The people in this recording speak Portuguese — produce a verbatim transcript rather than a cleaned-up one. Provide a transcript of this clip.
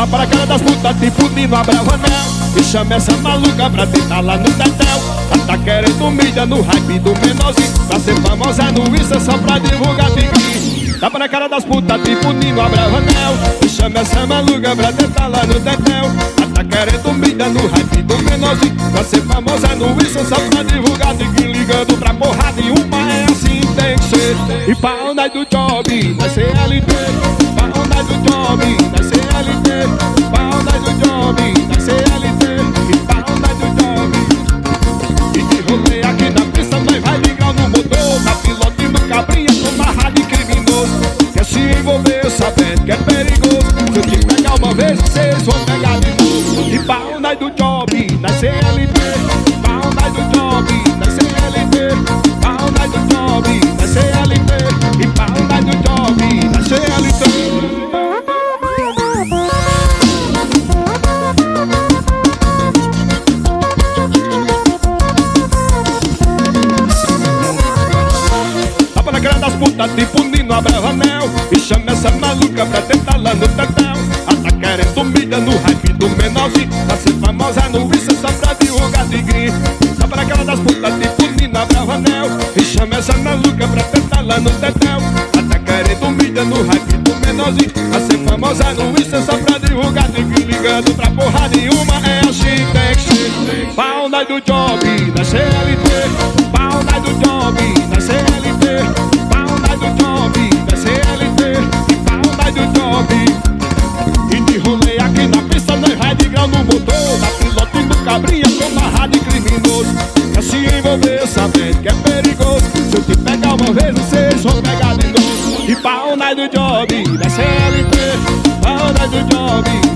para a cara das putas tipo Nino Abravanel. E chama essa maluca pra tentar lá no tetel. Ela tá querendo mídia no hype do menorzinho, pra ser famosa no Insta só pra divulgar tigre. Tá para a cara das putas tipo Nino Abravanel. E chama essa maluca pra tentar lá no tetel. Ela tá querendo mídia no hype do menorzinho, pra ser famosa no Insta só pra divulgar tigre. Ligando pra porrada e uma é assim tem que ser. E pra onda do job, na C L T. Pra onda do job, na C L T. Pra onda do job, na C L T. E pra onda do job. E de rolê aqui na pista nós vai de grau no motor. Na pilote do cabrinha com barra de criminoso. Quer se envolver sabendo que é perigoso. Se eu te pegar uma vez, vocês vão pegar de novo. E pra onda do job, na C L T. Pra onda do job, na C L T. Pra onda do job, na C L T. E pra onda do job, na C L T. Das putas tipo Nino Abravanel. E chama essa maluca pra tentar lá no tetel. Ela tá querendo mídia no hype do menorzinho, pra ser famosa no Insta só pra divulgar tigre. Tá para aquela das putas tipo Nino Abravanel. E chama essa maluca pra tentar lá no tetel. Ela tá querendo mídia no hype do menorzinho, pra ser famosa no Insta só pra divulgar tigre. Ligando pra porra nenhuma é a chique. Pau na do job, da C L T. Pau na do job, da C L T. E de rolê aqui na pista nós vai de grau no motor. Na pilote do cabrinha com barra de criminoso. Quer se envolver sabendo que é perigoso. Se eu te pegar uma vez vocês vão pegar de novo. E pau na do job, da C L T. Pau na do job,